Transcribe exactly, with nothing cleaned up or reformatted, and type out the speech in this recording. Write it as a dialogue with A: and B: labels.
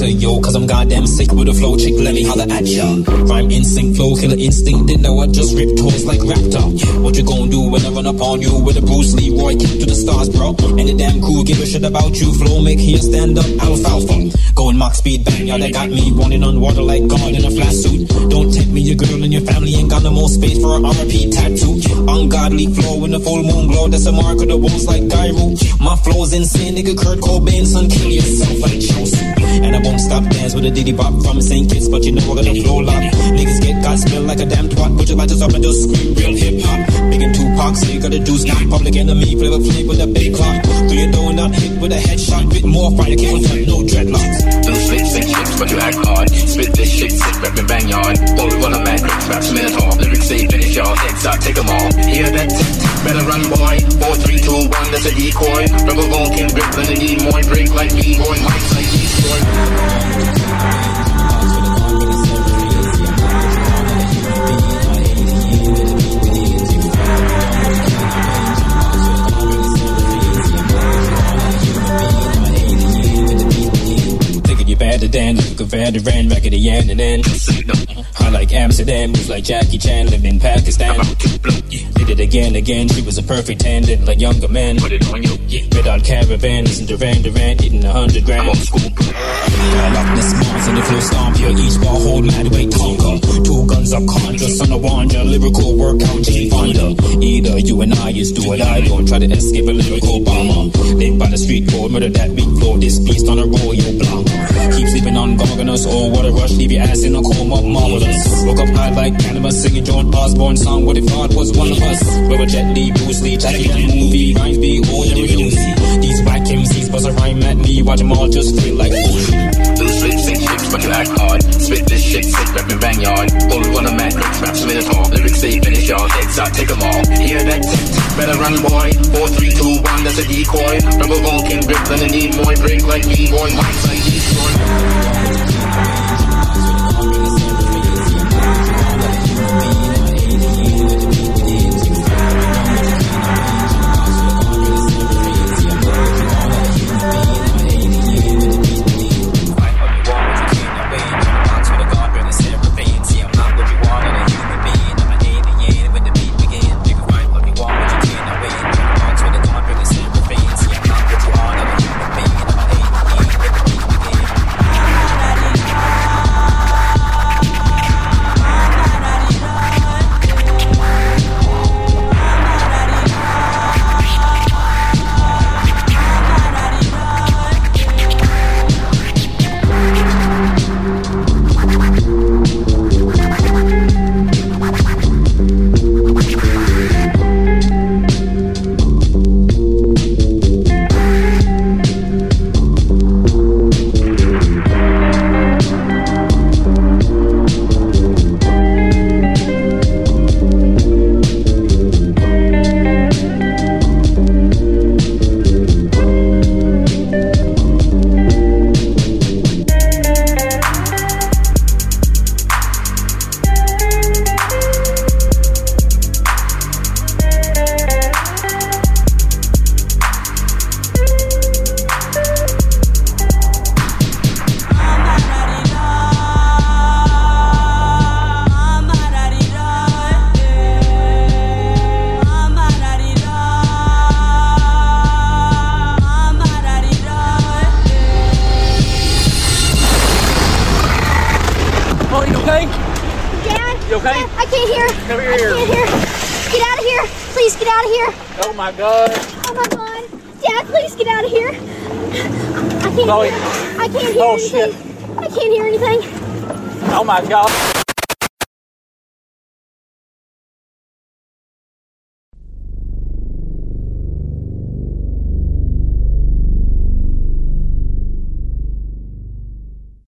A: to yo, cause I'm goddamn sick with the flow. Chick, let me holler at ya. Rhyme instinct, flow, killer instinct. Didn't know I just ripped toes like Raptor. What you gonna do when I run up on you with a Bruce Lee Roy kick to the stars, bro? And the damn crew give a shit about you. Flow make here stand up, alfalfa. Going Mach speed bang, y'all, they got me running on water like God in a flat suit. Don't take me, your girl and your family ain't got no more space for an R I P tattoo. Ungodly flow in the full moon glow, that's a mark of the wolves like Gyro. My flow's insane, nigga. Kurt Cobain, son, kill yourself like Chelsea. And I won't stop dance with a diddy bop from Saint Kitts, but you know we're gonna flow lock. Niggas get God smell like a damn twat. Put your lighters up and just scream real hip hop. Big and Tupac, so you gotta do not Public Enemy, flavor flavor with a big clock. Do you know not hit with a headshot? Bit more fire, can't touch no dreadlocks.
B: Do slip, sing chips, but you act hard. Spit this shit, sit, rap and bang yard. All we wanna man, rap, smell hard. Lyrics say finish y'all, heads up, take them all. Hear that tick, better run boy. Four, three, two, one, that's a decoy. Rebel gon' kill grip, let it need more. Break like me, boy, mics like destroy.
A: Better than you could veteran, raggedy end and then I like Amsterdam, moves like Jackie Chan, lived in Pakistan. Did it again, again, she was a perfect ten, did like younger men.
B: Put it on you, yeah.
A: Red on caravan, listen to Duran Duran, eating a hundred grand.
B: I'm on school, bro.
A: I like this month in the flow stomp here, each ball hold mad weight Tonka. Two guns up conjure, son of Wanda, lyrical workout, Jane Fonda. Either you and I is do what I don't try to escape a lyrical bomber. Live by the street code, murder that beat flow, this beast on a royal block. Keep sleeping on Gorgonus, oh what a rush, leave your ass in a coma, marvelous. Woke up high like cannabis, singing John Osborne song, what if God was one of us? Rubber Jet Li, Bruce Lee, Jackie that movie, rhymes be old and reduced. These whack M Cs buzz a rhyme at me, watch them all just feel like bullshit.
B: Do slip, sing chips, but you act hard. Spit this shit, sit, rap and bang yard. All we wanna man, rap, smell hard. Lyrics say finish y'all, heads up, take them all. Hear that tick, better run boy. Four, three, two, one, that's a decoy. Rebel gon' kill grip, let it need more. Break like me, boy, mics like destroy.
C: Oh my god.
D: Oh my god. Dad, please get out of here. I can't
C: Chloe.
D: hear. I can't hear
C: Oh,
D: anything.
C: shit.
D: I can't hear anything.
C: Oh my god.